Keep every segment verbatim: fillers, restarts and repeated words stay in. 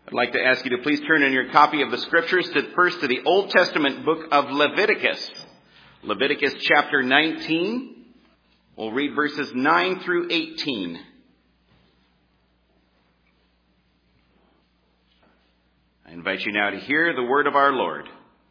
I'd like to ask you to please turn in your copy of the scriptures to first to the Old Testament book of Leviticus. Leviticus chapter nineteen. We'll read verses nine through eighteen. I invite you now to hear the word of our Lord.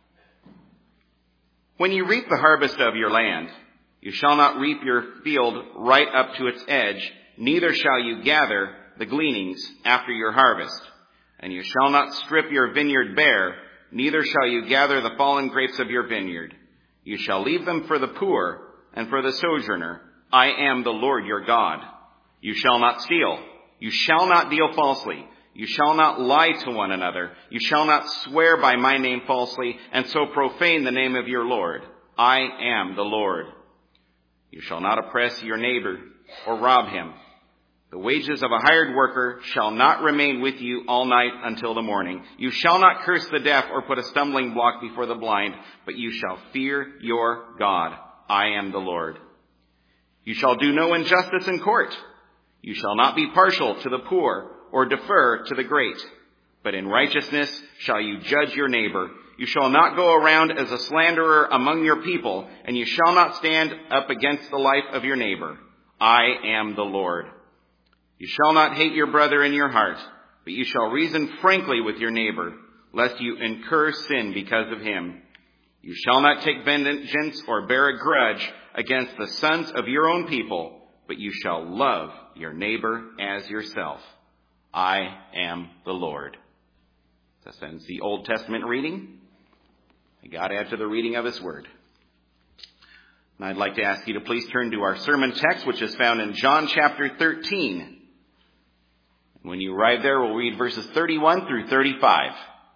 When you reap the harvest of your land, you shall not reap your field right up to its edge, neither shall you gather the gleanings after your harvest. And you shall not strip your vineyard bare, neither shall you gather the fallen grapes of your vineyard. You shall leave them for the poor and for the sojourner. I am the Lord your God. You shall not steal. You shall not deal falsely. You shall not lie to one another. You shall not swear by my name falsely, and so profane the name of your Lord. I am the Lord. You shall not oppress your neighbor or rob him. The wages of a hired worker shall not remain with you all night until the morning. You shall not curse the deaf or put a stumbling block before the blind, but you shall fear your God. I am the Lord. You shall do no injustice in court. You shall not be partial to the poor or defer to the great, but in righteousness shall you judge your neighbor. You shall not go around as a slanderer among your people, and you shall not stand up against the life of your neighbor. I am the Lord. You shall not hate your brother in your heart, but you shall reason frankly with your neighbor, lest you incur sin because of him. You shall not take vengeance or bear a grudge against the sons of your own people, but you shall love your neighbor as yourself. I am the Lord. That ends the Old Testament reading. May God add to the reading of his word. And I'd like to ask you to please turn to our sermon text, which is found in John chapter thirteen. When you arrive there, we'll read verses thirty-one through thirty-five.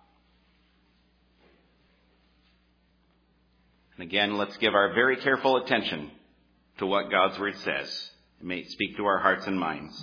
And again, let's give our very careful attention to what God's word says. It may speak to our hearts and minds.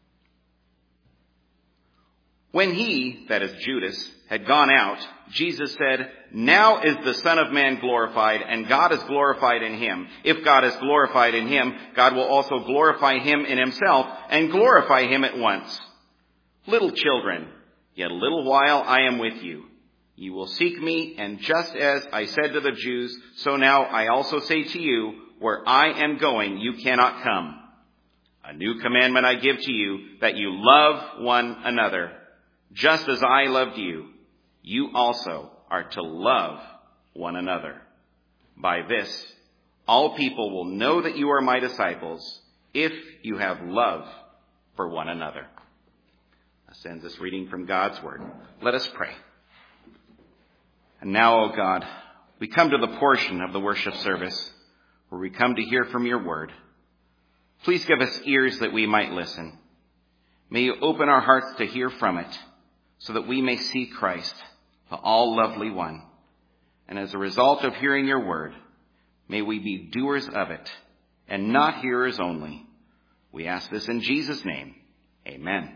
When he, that is Judas, had gone out, Jesus said, "Now is the Son of Man glorified, and God is glorified in him. If God is glorified in him, God will also glorify him in himself, and glorify him at once. Little children, yet a little while I am with you. You will seek me, and just as I said to the Jews, so now I also say to you, where I am going, you cannot come. A new commandment I give to you, that you love one another. Just as I loved you, you also are to love one another. By this, all people will know that you are my disciples, if you have love for one another." This ends this reading from God's word. Let us pray. And now, O God, we come to the portion of the worship service where we come to hear from your word. Please give us ears that we might listen. May you open our hearts to hear from it, so that we may see Christ, the all-lovely one. And as a result of hearing your word, may we be doers of it, and not hearers only. We ask this in Jesus' name. Amen.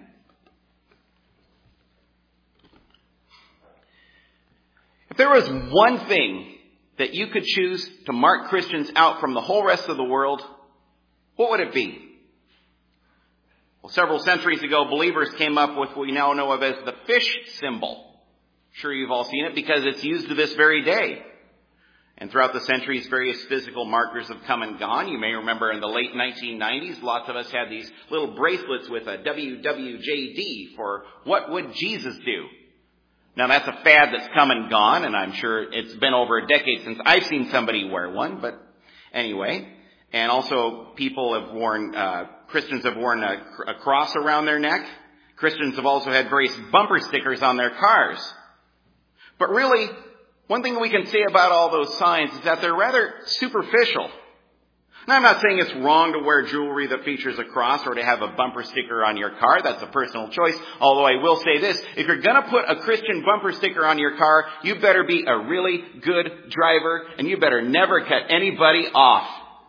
If there was one thing that you could choose to mark Christians out from the whole rest of the world, what would it be? Well, several centuries ago, believers came up with what we now know of as the fish symbol. I'm sure you've all seen it because it's used to this very day. And throughout the centuries, various physical markers have come and gone. You may remember in the late nineteen nineties, lots of us had these little bracelets with a W W J D for what would Jesus do? Now that's a fad that's come and gone, and I'm sure it's been over a decade since I've seen somebody wear one, but anyway. And also people have worn, uh, Christians have worn a, a cross around their neck. Christians have also had various bumper stickers on their cars. But really, one thing we can say about all those signs is that they're rather superficial. Now, I'm not saying it's wrong to wear jewelry that features a cross or to have a bumper sticker on your car. That's a personal choice. Although I will say this, if you're going to put a Christian bumper sticker on your car, you better be a really good driver, and you better never cut anybody off.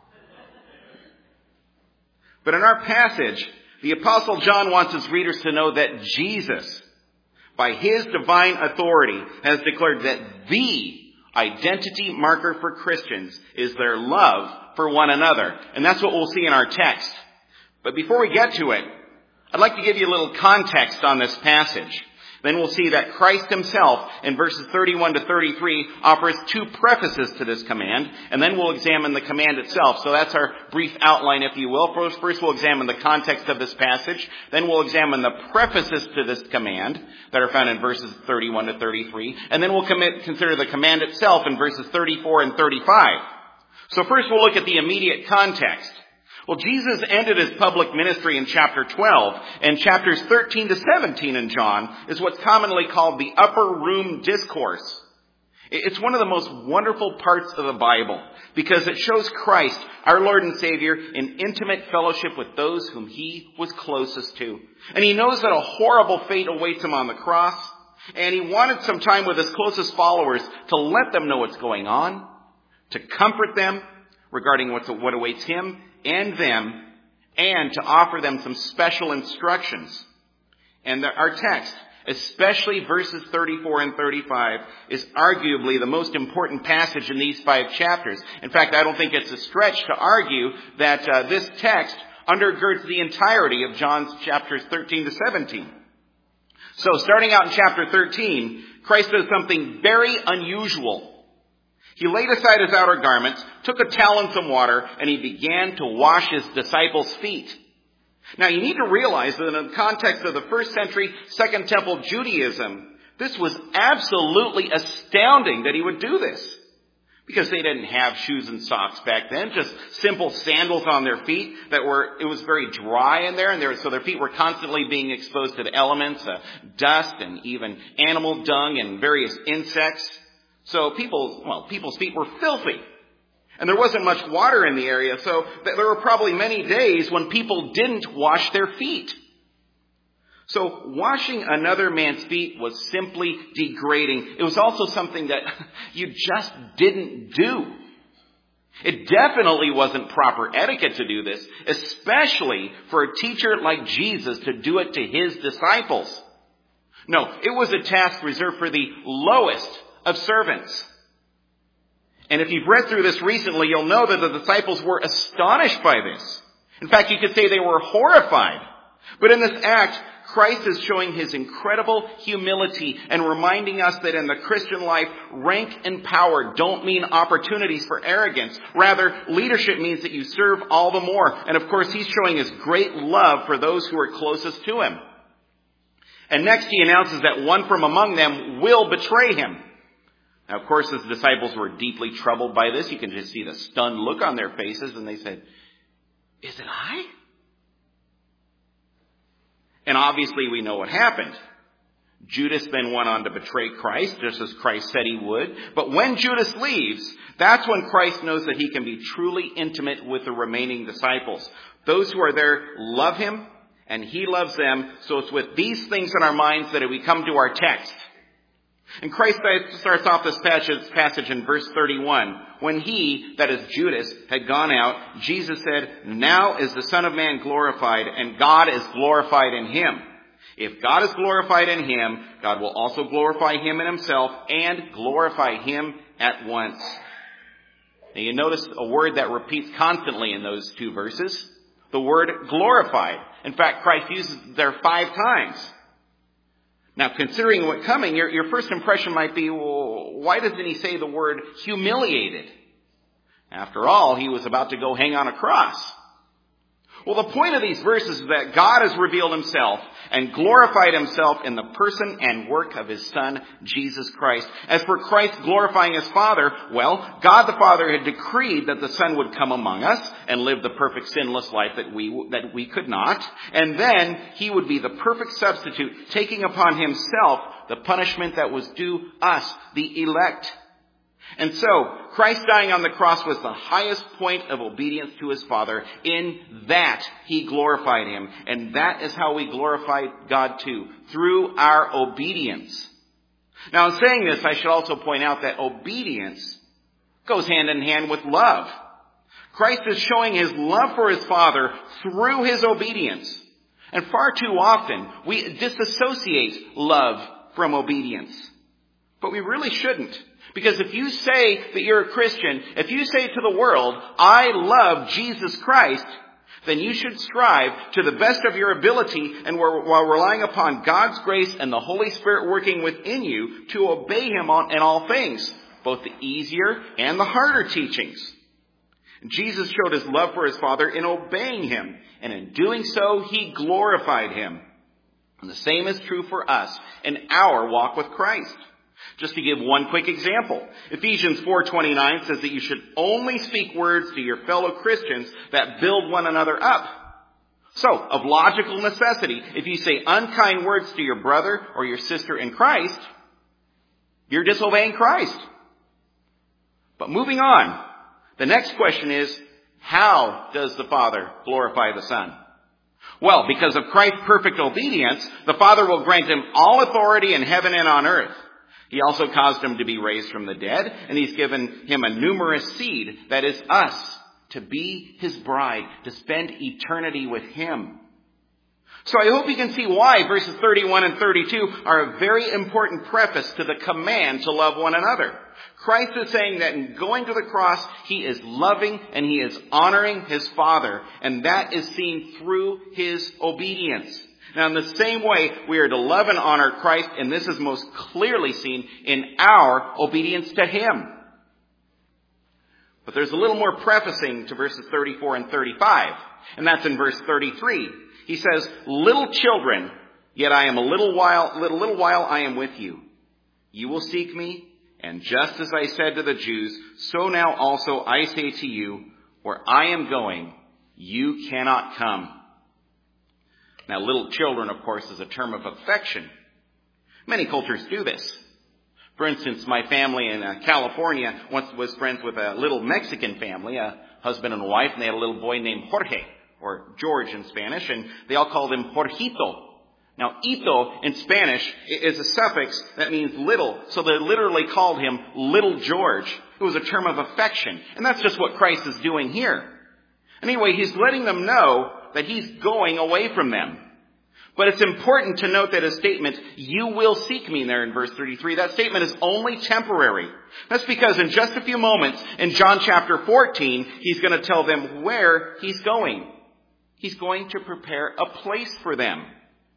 But in our passage, the Apostle John wants his readers to know that Jesus, by his divine authority, has declared that the identity marker for Christians is their love for one another. And that's what we'll see in our text. But before we get to it, I'd like to give you a little context on this passage. Then we'll see that Christ himself, in verses thirty-one to thirty-three, offers two prefaces to this command, and then we'll examine the command itself. So that's our brief outline, if you will. First, first we'll examine the context of this passage, then we'll examine the prefaces to this command that are found in verses thirty-one to thirty-three, and then we'll commit, consider the command itself in verses thirty-four and thirty-five. So first we'll look at the immediate context. Well, Jesus ended his public ministry in chapter twelve, and chapters thirteen to seventeen in John is what's commonly called the upper room discourse. It's one of the most wonderful parts of the Bible because it shows Christ, our Lord and Savior, in intimate fellowship with those whom he was closest to. And he knows that a horrible fate awaits him on the cross, and he wanted some time with his closest followers to let them know what's going on, to comfort them regarding what's, what awaits him and them, and to offer them some special instructions. And the, our text, especially verses thirty-four and thirty-five, is arguably the most important passage in these five chapters. In fact, I don't think it's a stretch to argue that uh, this text undergirds the entirety of John's chapters thirteen to seventeen. So, starting out in chapter thirteen, Christ does something very unusual. He laid aside his outer garments, took a towel and some water, and he began to wash his disciples' feet. Now, you need to realize that in the context of the first century Second Temple Judaism, this was absolutely astounding that he would do this. Because they didn't have shoes and socks back then, just simple sandals on their feet that were, it was very dry in there, and there, so their feet were constantly being exposed to the elements, uh, dust and even animal dung and various insects. So people, well, people's feet were filthy. And there wasn't much water in the area, so there were probably many days when people didn't wash their feet. So washing another man's feet was simply degrading. It was also something that you just didn't do. It definitely wasn't proper etiquette to do this, especially for a teacher like Jesus to do it to his disciples. No, it was a task reserved for the lowest of servants. And if you've read through this recently, you'll know that the disciples were astonished by this. In fact, you could say they were horrified. But in this act, Christ is showing his incredible humility and reminding us that in the Christian life, rank and power don't mean opportunities for arrogance. Rather, leadership means that you serve all the more. And of course, he's showing his great love for those who are closest to him. And next he announces that one from among them will betray him. Now, of course, his disciples were deeply troubled by this. You can just see the stunned look on their faces, and they said, "Is it I?" And obviously we know what happened. Judas then went on to betray Christ, just as Christ said he would. But when Judas leaves, that's when Christ knows that he can be truly intimate with the remaining disciples. Those who are there love him, and he loves them. So it's with these things in our minds that we come to our text. And Christ starts off this passage in verse thirty-one. When he, that is Judas, had gone out, Jesus said, "Now is the Son of Man glorified, and God is glorified in him. If God is glorified in him, God will also glorify him in himself and glorify him at once." Now you notice a word that repeats constantly in those two verses. The word glorified. In fact, Christ uses it there five times. Now, considering what's coming, your, your first impression might be, well, why doesn't he say the word humiliated? After all, he was about to go hang on a cross. Well, the point of these verses is that God has revealed himself and glorified himself in the person and work of his Son, Jesus Christ. As for Christ glorifying his Father, well, God the Father had decreed that the Son would come among us and live the perfect sinless life that we, that we could not. And then he would be the perfect substitute, taking upon himself the punishment that was due us, the elect. And so, Christ dying on the cross was the highest point of obedience to his Father. In that, he glorified him. And that is how we glorify God too, through our obedience. Now, in saying this, I should also point out that obedience goes hand in hand with love. Christ is showing his love for his Father through his obedience. And far too often, we disassociate love from obedience. But we really shouldn't. Because if you say that you're a Christian, if you say to the world, "I love Jesus Christ," then you should strive to the best of your ability and while relying upon God's grace and the Holy Spirit working within you to obey him on, in all things, both the easier and the harder teachings. Jesus showed his love for his Father in obeying him, and in doing so, he glorified him. And the same is true for us in our walk with Christ. Just to give one quick example, Ephesians four twenty-nine says that you should only speak words to your fellow Christians that build one another up. So, of logical necessity, if you say unkind words to your brother or your sister in Christ, you're disobeying Christ. But moving on, the next question is, how does the Father glorify the Son? Well, because of Christ's perfect obedience, the Father will grant him all authority in heaven and on earth. He also caused him to be raised from the dead, and he's given him a numerous seed, that is us, to be his bride, to spend eternity with him. So I hope you can see why verses thirty-one and thirty-two are a very important preface to the command to love one another. Christ is saying that in going to the cross, he is loving and he is honoring his Father, and that is seen through his obedience. Now, in the same way, we are to love and honor Christ, and this is most clearly seen in our obedience to him. But there's a little more prefacing to verses thirty-four and thirty-five, and that's in verse thirty-three. He says, "Little children, yet I am a little while, little, little while I am with you. You will seek me, and just as I said to the Jews, so now also I say to you, where I am going, you cannot come." Now, little children, of course, is a term of affection. Many cultures do this. For instance, my family in uh, California once was friends with a little Mexican family, a husband and wife, and they had a little boy named Jorge, or George in Spanish, and they all called him Jorgito. Now, ito in Spanish is a suffix that means little, so they literally called him Little George. It was a term of affection, and that's just what Christ is doing here. Anyway, he's letting them know that he's going away from them. But it's important to note that his statement, "you will seek me," there in verse thirty-three, that statement is only temporary. That's because in just a few moments, in John chapter fourteen, he's going to tell them where he's going. He's going to prepare a place for them.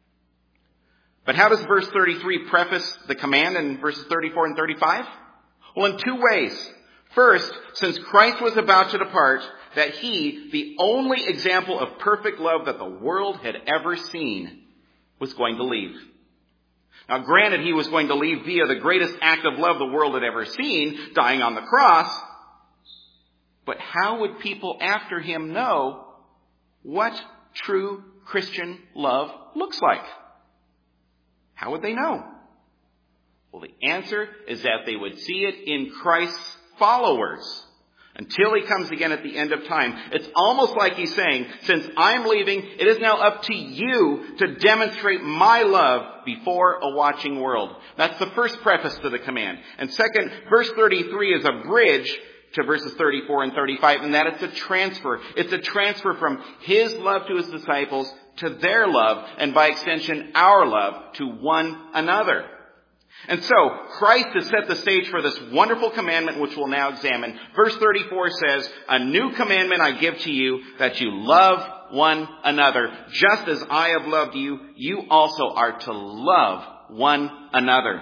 But how does verse thirty-three preface the command in verses thirty-four and thirty-five? Well, in two ways. First, since Christ was about to depart, that he, the only example of perfect love that the world had ever seen, was going to leave. Now, granted, he was going to leave via the greatest act of love the world had ever seen, dying on the cross. But how would people after him know what true Christian love looks like? How would they know? Well, the answer is that they would see it in Christ's followers until he comes again at the end of time. It's almost like he's saying, since I'm leaving, it is now up to you to demonstrate my love before a watching world. That's the first preface to the command. And second, verse thirty-three is a bridge to verses thirty-four and thirty-five, and that it's a transfer. It's a transfer from his love to his disciples to their love, and by extension, our love to one another. And so, Christ has set the stage for this wonderful commandment which we'll now examine. Verse thirty-four says, "A new commandment I give to you, that you love one another. Just as I have loved you, you also are to love one another."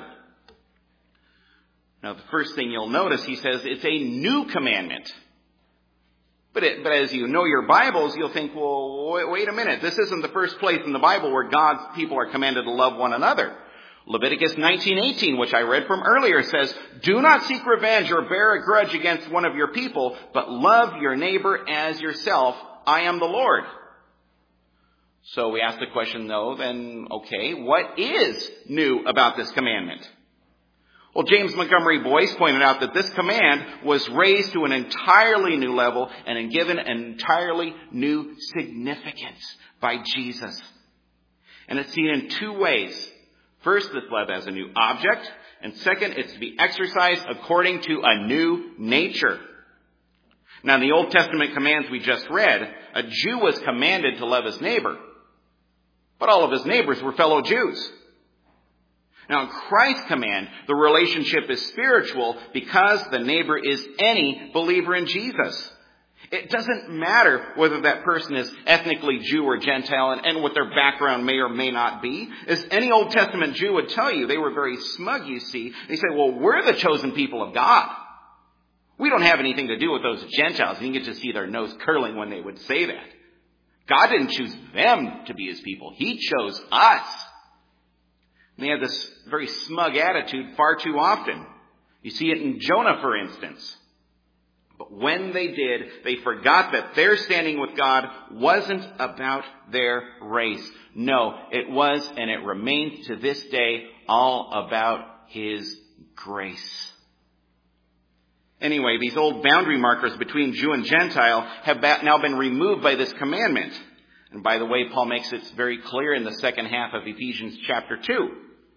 Now, the first thing you'll notice, he says, it's a new commandment. But, it, but as you know your Bibles, you'll think, well, wait, wait a minute. This isn't the first place in the Bible where God's people are commanded to love one another. Leviticus nineteen eighteen, which I read from earlier, says, "Do not seek revenge or bear a grudge against one of your people, but love your neighbor as yourself. I am the Lord." So we ask the question, though, then, okay, what is new about this commandment? Well, James Montgomery Boyce pointed out that this command was raised to an entirely new level and given an entirely new significance by Jesus. And it's seen in two ways. First, this love as a new object, and second, it's to be exercised according to a new nature. Now, in the Old Testament commands we just read, a Jew was commanded to love his neighbor, but all of his neighbors were fellow Jews. Now, in Christ's command, the relationship is spiritual because the neighbor is any believer in Jesus. It doesn't matter whether that person is ethnically Jew or Gentile and, and what their background may or may not be. As any Old Testament Jew would tell you, they were very smug, you see. They say, well, we're the chosen people of God. We don't have anything to do with those Gentiles. And you get to see their nose curling when they would say that. God didn't choose them to be his people. He chose us. And they have this very smug attitude far too often. You see it in Jonah, for instance. But when they did, they forgot that their standing with God wasn't about their race. No, it was, and it remains to this day, all about his grace. Anyway, these old boundary markers between Jew and Gentile have now been removed by this commandment. And by the way, Paul makes it very clear in the second half of Ephesians chapter two.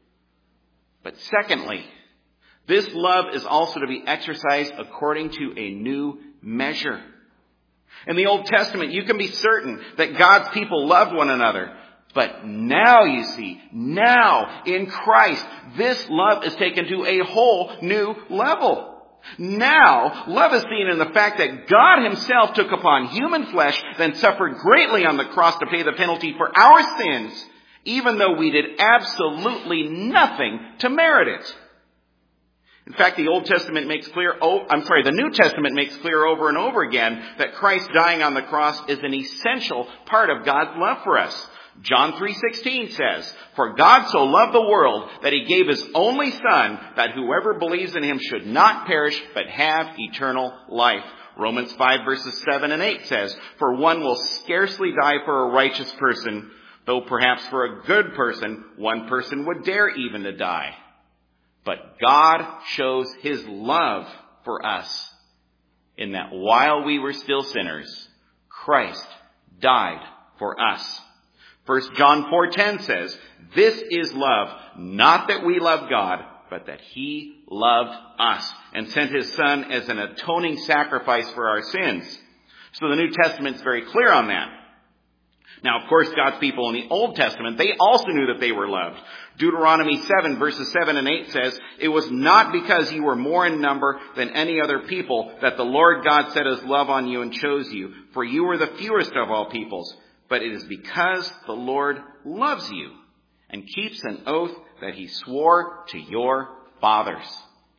But secondly, this love is also to be exercised according to a new measure. In the Old Testament, you can be certain that God's people loved one another. But now, you see, now in Christ, this love is taken to a whole new level. Now, love is seen in the fact that God himself took upon human flesh, then suffered greatly on the cross to pay the penalty for our sins, even though we did absolutely nothing to merit it. In fact, the Old Testament makes clear, oh, I'm sorry, the New Testament makes clear over and over again that Christ dying on the cross is an essential part of God's love for us. John three sixteen says, "For God so loved the world that he gave his only Son, that whoever believes in him should not perish, but have eternal life." Romans five verses seven and eight says, "For one will scarcely die for a righteous person, though perhaps for a good person, one person would dare even to die. But God shows his love for us in that while we were still sinners, Christ died for us." First John four ten says, "This is love, not that we love God, but that he loved us and sent his Son as an atoning sacrifice for our sins." So the New Testament's very clear on that. Now, of course, God's people in the Old Testament, they also knew that they were loved. Deuteronomy seven verses seven and eight says, "It was not because you were more in number than any other people that the Lord God set his love on you and chose you, for you were the fewest of all peoples. But it is because the Lord loves you and keeps an oath that he swore to your fathers."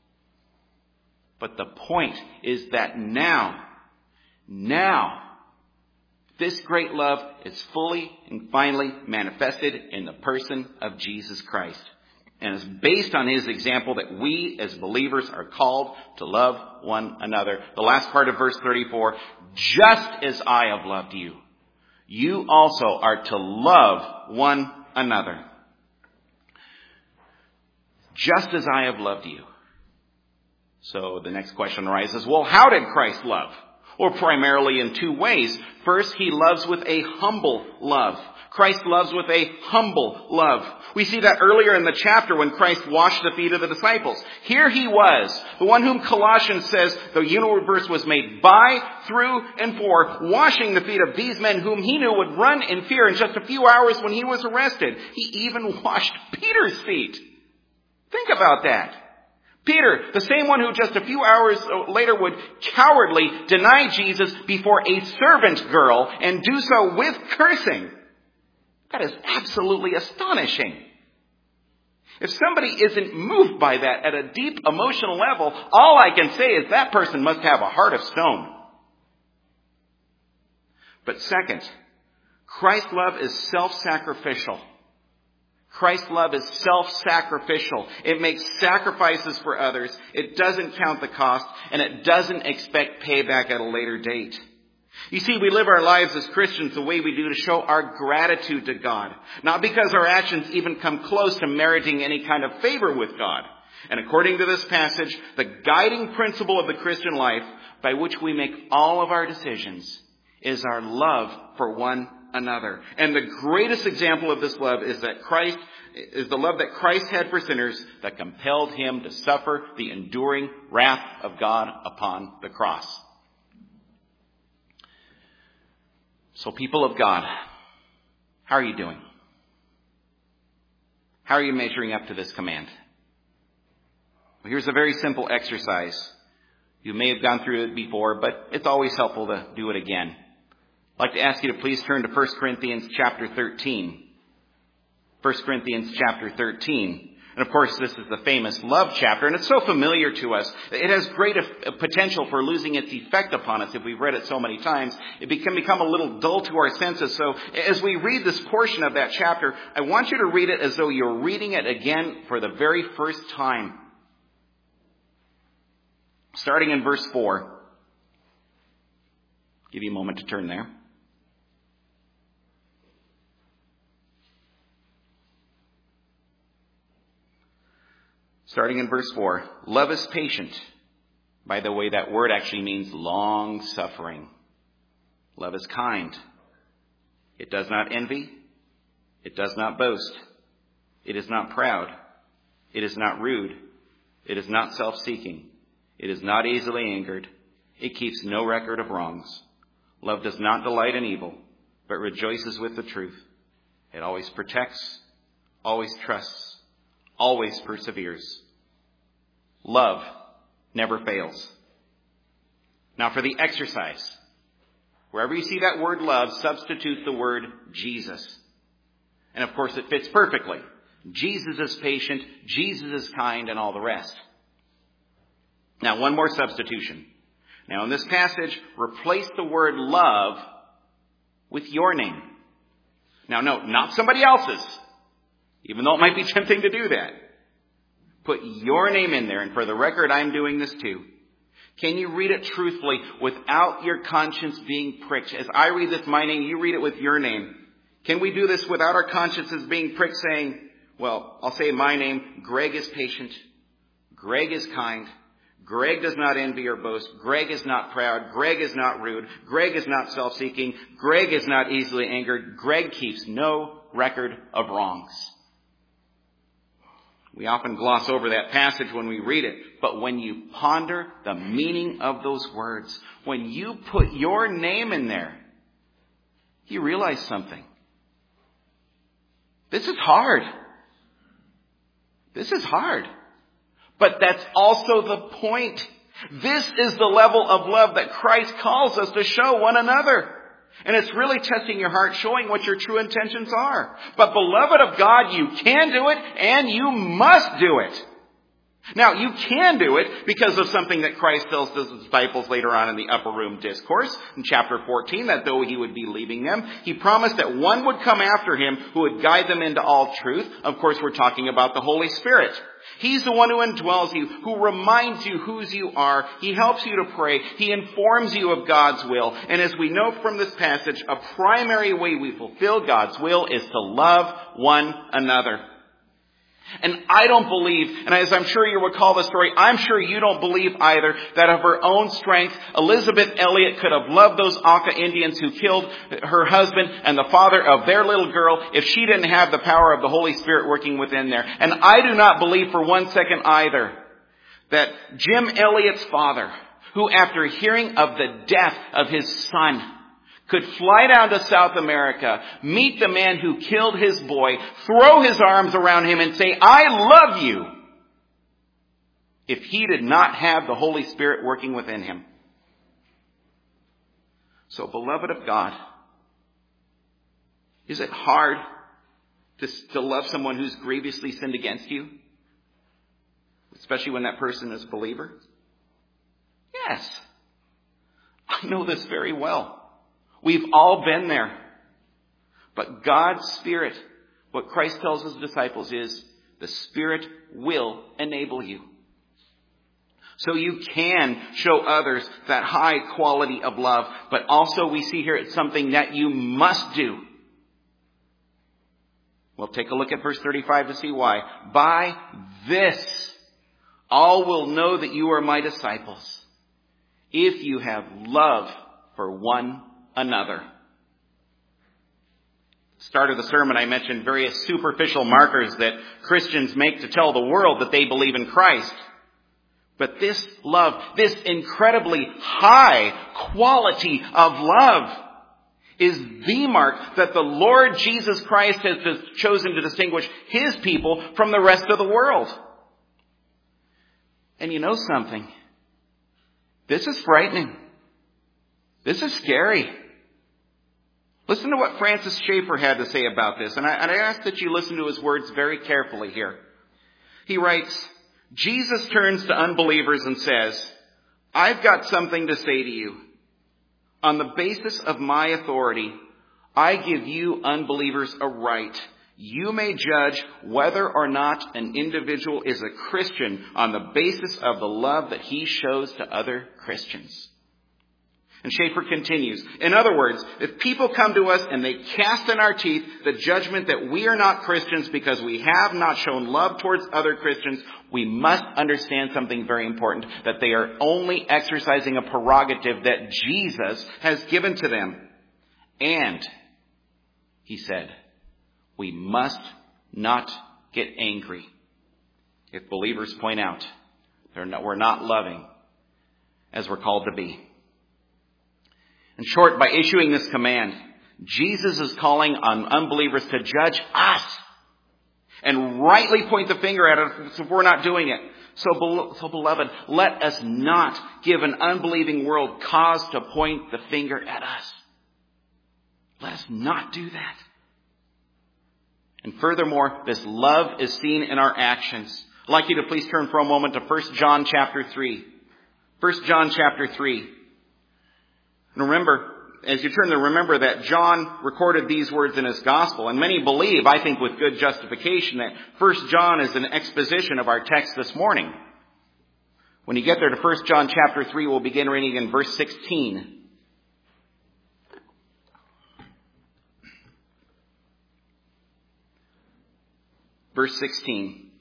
But the point is that now, now, this great love is fully and finally manifested in the person of Jesus Christ. And is based on his example that we as believers are called to love one another. The last part of verse thirty-four, "Just as I have loved you, you also are to love one another." Just as I have loved you. So the next question arises, well, how did Christ love? Or primarily in two ways. First, he loves with a humble love. Christ loves with a humble love. We see that earlier in the chapter when Christ washed the feet of the disciples. Here he was, the one whom Colossians says the universe was made by, through, and for, washing the feet of these men whom he knew would run in fear in just a few hours when he was arrested. He even washed Peter's feet. Think about that. Peter, the same one who just a few hours later would cowardly deny Jesus before a servant girl and do so with cursing. That is absolutely astonishing. If somebody isn't moved by that at a deep emotional level, all I can say is that person must have a heart of stone. But second, Christ's love is self-sacrificial. Christ's love is self-sacrificial. It makes sacrifices for others. It doesn't count the cost, and it doesn't expect payback at a later date. You see, we live our lives as Christians the way we do to show our gratitude to God. Not because our actions even come close to meriting any kind of favor with God. And according to this passage, the guiding principle of the Christian life by which we make all of our decisions is our love for one another. And the greatest example of this love is that Christ is the love that Christ had for sinners that compelled him to suffer the enduring wrath of God upon the cross. So people of God, how are you doing? How are you measuring up to this command? Well, here's a very simple exercise. You may have gone through it before, but it's always helpful to do it again. I'd like to ask you to please turn to First Corinthians chapter thirteen. First Corinthians chapter thirteen. And of course, this is the famous love chapter, and it's so familiar to us. It has great potential for losing its effect upon us if we've read it so many times. It can become a little dull to our senses. So as we read this portion of that chapter, I want you to read it as though you're reading it again for the very first time. Starting in verse four. I'll give you a moment to turn there. Starting in verse four, love is patient. By the way, that word actually means long suffering. Love is kind. It does not envy. It does not boast. It is not proud. It is not rude. It is not self-seeking. It is not easily angered. It keeps no record of wrongs. Love does not delight in evil, but rejoices with the truth. It always protects, always trusts, always perseveres. Love never fails. Now for the exercise. Wherever you see that word love, substitute the word Jesus. And of course it fits perfectly. Jesus is patient, Jesus is kind, and all the rest. Now one more substitution. Now in this passage, replace the word love with your name. Now note, not somebody else's. Even though it might be tempting to do that. Put your name in there. And for the record, I'm doing this too. Can you read it truthfully without your conscience being pricked? As I read this, my name, you read it with your name. Can we do this without our consciences being pricked, saying, well, I'll say my name, Greg is patient. Greg is kind. Greg does not envy or boast. Greg is not proud. Greg is not rude. Greg is not self-seeking. Greg is not easily angered. Greg keeps no record of wrongs. We often gloss over that passage when we read it, but when you ponder the meaning of those words, when you put your name in there, you realize something. This is hard. This is hard. But that's also the point. This is the level of love that Christ calls us to show one another. And it's really testing your heart, showing what your true intentions are. But beloved of God, you can do it and you must do it. Now, you can do it because of something that Christ tells his disciples later on in the upper room discourse in chapter fourteen, that though he would be leaving them, he promised that one would come after him who would guide them into all truth. Of course, we're talking about the Holy Spirit. He's the one who indwells you, who reminds you whose you are. He helps you to pray. He informs you of God's will. And as we know from this passage, a primary way we fulfill God's will is to love one another. And I don't believe, and as I'm sure you recall the story, I'm sure you don't believe either that of her own strength, Elizabeth Elliot could have loved those Auca Indians who killed her husband and the father of their little girl if she didn't have the power of the Holy Spirit working within there. And I do not believe for one second either that Jim Elliot's father, who after hearing of the death of his son, could fly down to South America, meet the man who killed his boy, throw his arms around him and say, I love you, if he did not have the Holy Spirit working within him. So, beloved of God, is it hard to, to love someone who's grievously sinned against you? Especially when that person is a believer? Yes. I know this very well. We've all been there. But God's Spirit, what Christ tells his disciples is, the Spirit will enable you. So you can show others that high quality of love. But also we see here it's something that you must do. Well, take a look at verse thirty-five to see why. By this, all will know that you are my disciples, if you have love for one another. Start of the sermon, I mentioned various superficial markers that Christians make to tell the world that they believe in Christ. But this love, this incredibly high quality of love, is the mark that the Lord Jesus Christ has chosen to distinguish his people from the rest of the world. And you know something? This is frightening. This is scary. Listen to what Francis Schaeffer had to say about this, and I, and I ask that you listen to his words very carefully here. He writes, Jesus turns to unbelievers and says, I've got something to say to you. On the basis of my authority, I give you unbelievers a right. You may judge whether or not an individual is a Christian on the basis of the love that he shows to other Christians. And Schaeffer continues, in other words, if people come to us and they cast in our teeth the judgment that we are not Christians because we have not shown love towards other Christians, we must understand something very important, that they are only exercising a prerogative that Jesus has given to them. And, he said, we must not get angry if believers point out they're not, we're not loving as we're called to be. In short, by issuing this command, Jesus is calling on unbelievers to judge us and rightly point the finger at us if we're not doing it. So, so beloved, let us not give an unbelieving world cause to point the finger at us. Let us not do that. And furthermore, this love is seen in our actions. I'd like you to please turn for a moment to First John chapter three. First John chapter three. And remember, as you turn there, remember that John recorded these words in his gospel. And many believe, I think with good justification, that First John is an exposition of our text this morning. When you get there to First John chapter three, we'll begin reading in verse sixteen. Verse sixteen.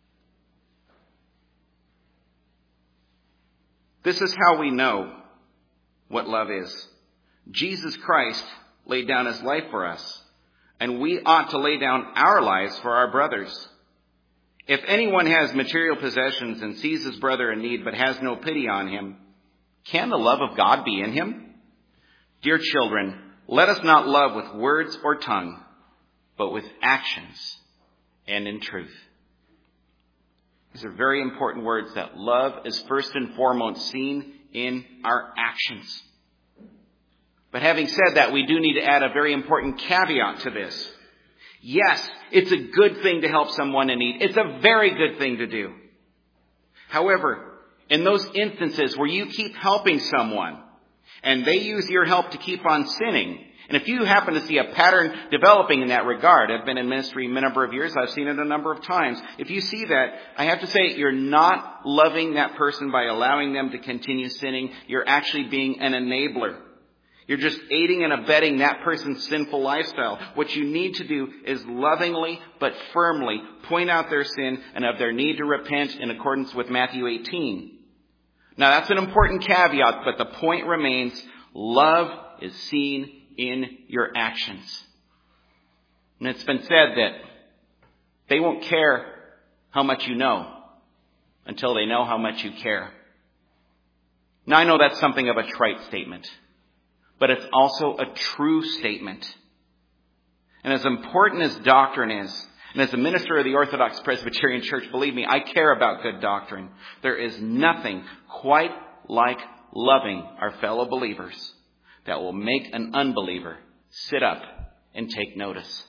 This is how we know what love is. Jesus Christ laid down his life for us, and we ought to lay down our lives for our brothers. If anyone has material possessions and sees his brother in need but has no pity on him, can the love of God be in him? Dear children, let us not love with words or tongue, but with actions and in truth. These are very important words, that love is first and foremost seen in our actions. But having said that, we do need to add a very important caveat to this. Yes, it's a good thing to help someone in need. It's a very good thing to do. However, in those instances where you keep helping someone and they use your help to keep on sinning, and if you happen to see a pattern developing in that regard, I've been in ministry a number of years, I've seen it a number of times. If you see that, I have to say you're not loving that person by allowing them to continue sinning. You're actually being an enabler. You're just aiding and abetting that person's sinful lifestyle. What you need to do is lovingly but firmly point out their sin and of their need to repent in accordance with Matthew eighteen. Now that's an important caveat, but the point remains, love is seen in your actions. And it's been said that they won't care how much you know until they know how much you care. Now I know that's something of a trite statement, but it's also a true statement. And as important as doctrine is, and as a minister of the Orthodox Presbyterian Church, believe me, I care about good doctrine. There is nothing quite like loving our fellow believers that will make an unbeliever sit up and take notice.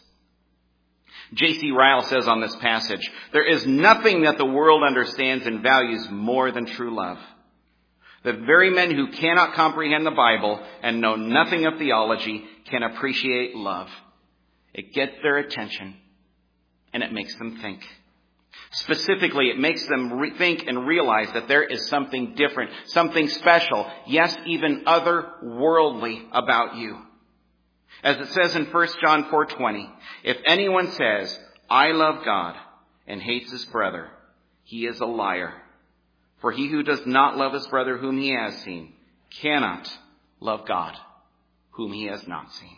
J C Ryle says on this passage, there is nothing that the world understands and values more than true love. The very men who cannot comprehend the Bible and know nothing of theology can appreciate love. It gets their attention and it makes them think. Specifically, it makes them re- think and realize that there is something different, something special, yes, even otherworldly about you. As it says in First John four twenty, if anyone says, I love God, and hates his brother, he is a liar. For he who does not love his brother whom he has seen cannot love God whom he has not seen.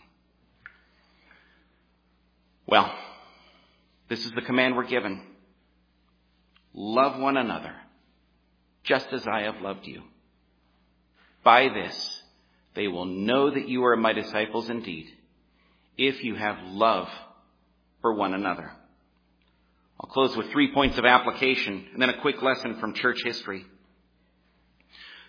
Well, this is the command we're given. Love one another, just as I have loved you. By this, they will know that you are my disciples indeed, if you have love for one another. I'll close with three points of application and then a quick lesson from church history.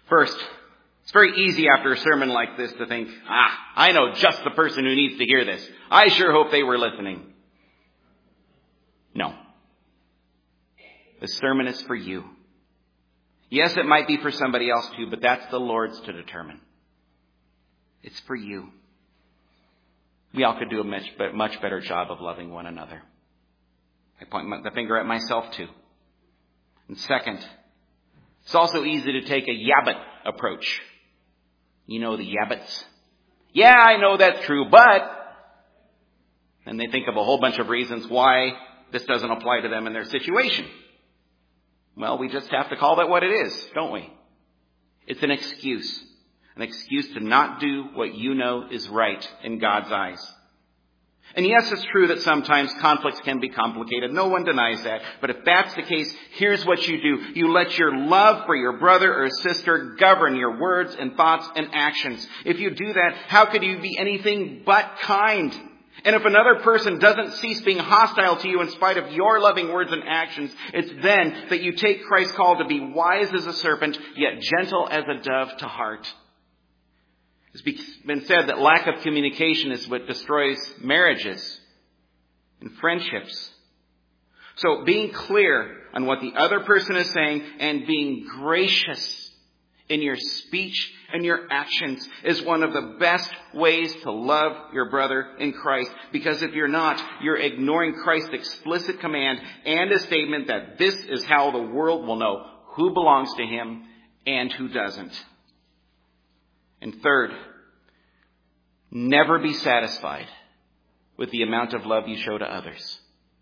First, it's very easy after a sermon like this to think, ah, I know just the person who needs to hear this. I sure hope they were listening. No. The sermon is for you. Yes, it might be for somebody else too, but that's the Lord's to determine. It's for you. We all could do a much, much better job of loving one another. I point the finger at myself too. And second, it's also easy to take a yabbit approach. You know the yabbits? Yeah, I know that's true, but... And they think of a whole bunch of reasons why this doesn't apply to them in their situation. Well, we just have to call that what it is, don't we? It's an excuse. An excuse to not do what you know is right in God's eyes. And yes, it's true that sometimes conflicts can be complicated. No one denies that. But if that's the case, here's what you do. You let your love for your brother or sister govern your words and thoughts and actions. If you do that, how could you be anything but kind? And if another person doesn't cease being hostile to you in spite of your loving words and actions, it's then that you take Christ's call to be wise as a serpent, yet gentle as a dove to heart. It's been said that lack of communication is what destroys marriages and friendships. So being clear on what the other person is saying and being gracious in your speech and your actions is one of the best ways to love your brother in Christ. Because if you're not, you're ignoring Christ's explicit command and a statement that this is how the world will know who belongs to him and who doesn't. And third, never be satisfied with the amount of love you show to others.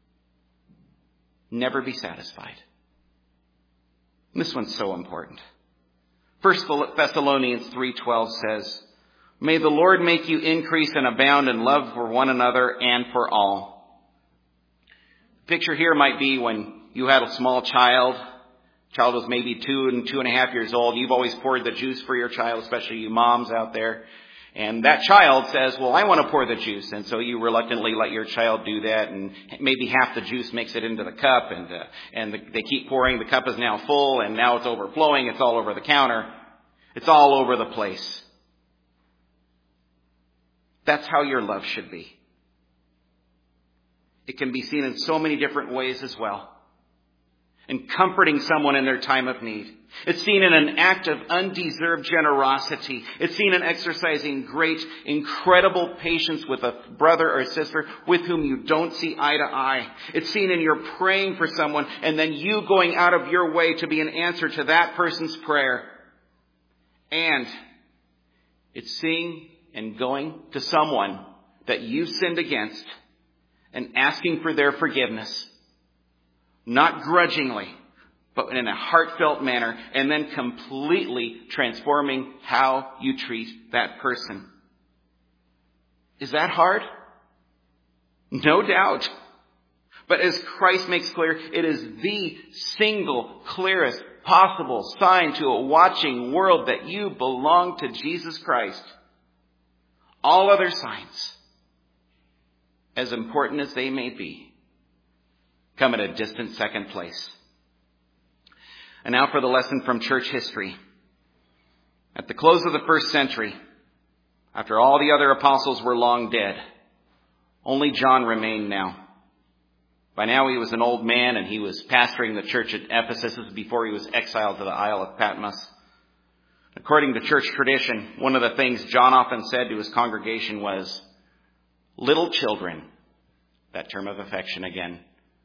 Never be satisfied. And this one's so important. First Thessalonians three twelve says, "May the Lord make you increase and abound in love for one another and for all." Picture here might be when you had a small child. Child was maybe two and two and a half years old. You've always poured the juice for your child, especially you moms out there. And that child says, well, I want to pour the juice. And so you reluctantly let your child do that. And maybe half the juice makes it into the cup. And uh, and the, they keep pouring. The cup is now full. And now it's overflowing. It's all over the counter. It's all over the place. That's how your love should be. It can be seen in so many different ways as well. And comforting someone in their time of need. It's seen in an act of undeserved generosity. It's seen in exercising great, incredible patience with a brother or sister with whom you don't see eye to eye. It's seen in your praying for someone and then you going out of your way to be an answer to that person's prayer. And it's seeing and going to someone that you sinned against and asking for their forgiveness. Not grudgingly, but in a heartfelt manner, and then completely transforming how you treat that person. Is that hard? No doubt. But as Christ makes clear, it is the single clearest possible sign to a watching world that you belong to Jesus Christ. All other signs, as important as they may be, come at a distant second place. And now for the lesson from church history. At the close of the first century, after all the other apostles were long dead, only John remained now. By now he was an old man and he was pastoring the church at Ephesus before he was exiled to the Isle of Patmos. According to church tradition, one of the things John often said to his congregation was, "Little children," that term of affection again,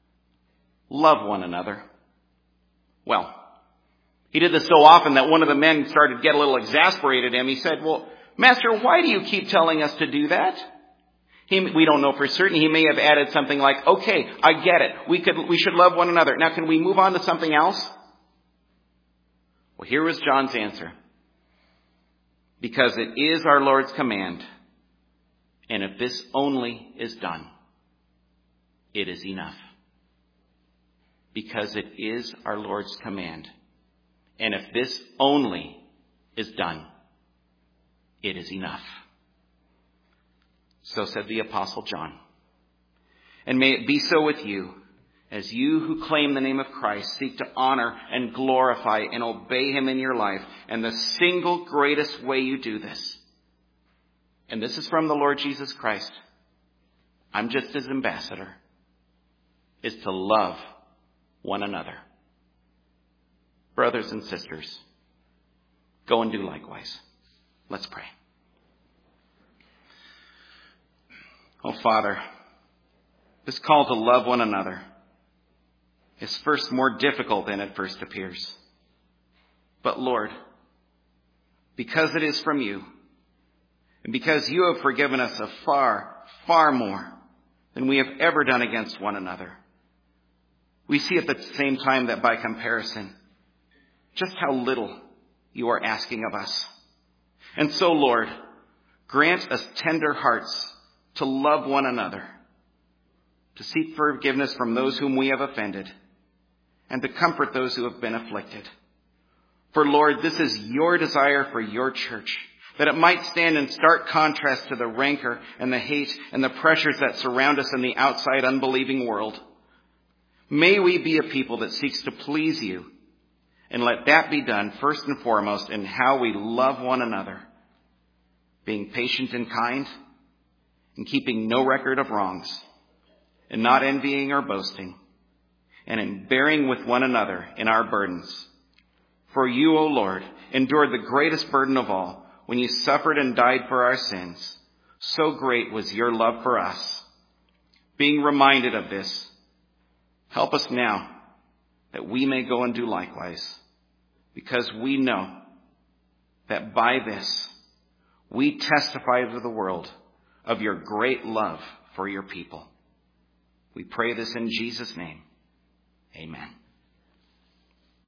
"love one another." Well, he did this so often that one of the men started to get a little exasperated at him. He said, "Well, Master, why do you keep telling us to do that?" He, we don't know for certain. He may have added something like, "Okay, I get it. We could, we should love one another. Now, can we move on to something else?" Well, here was John's answer. Because it is our Lord's command. And if this only is done, it is enough. Because it is our Lord's command. And if this only is done, it is enough. So said the Apostle John. And may it be so with you as you who claim the name of Christ seek to honor and glorify and obey him in your life. And the single greatest way you do this, and this is from the Lord Jesus Christ, I'm just his ambassador, is to love one another. Brothers and sisters, go and do likewise. Let's pray. Oh, Father, this call to love one another is first more difficult than it first appears. But Lord, because it is from you, and because you have forgiven us of far, far more than we have ever done against one another, we see at the same time that by comparison, just how little you are asking of us. And so, Lord, grant us tender hearts to love one another, to seek forgiveness from those whom we have offended, and to comfort those who have been afflicted. For, Lord, this is your desire for your church, that it might stand in stark contrast to the rancor and the hate and the pressures that surround us in the outside unbelieving world. May we be a people that seeks to please you, and let that be done first and foremost in how we love one another, being patient and kind, and keeping no record of wrongs, and not envying or boasting, and in bearing with one another in our burdens. For you, O Lord, endured the greatest burden of all when you suffered and died for our sins. So great was your love for us. Being reminded of this, help us now that we may go and do likewise, because we know that by this we testify to the world of your great love for your people. We pray this in Jesus' name. Amen.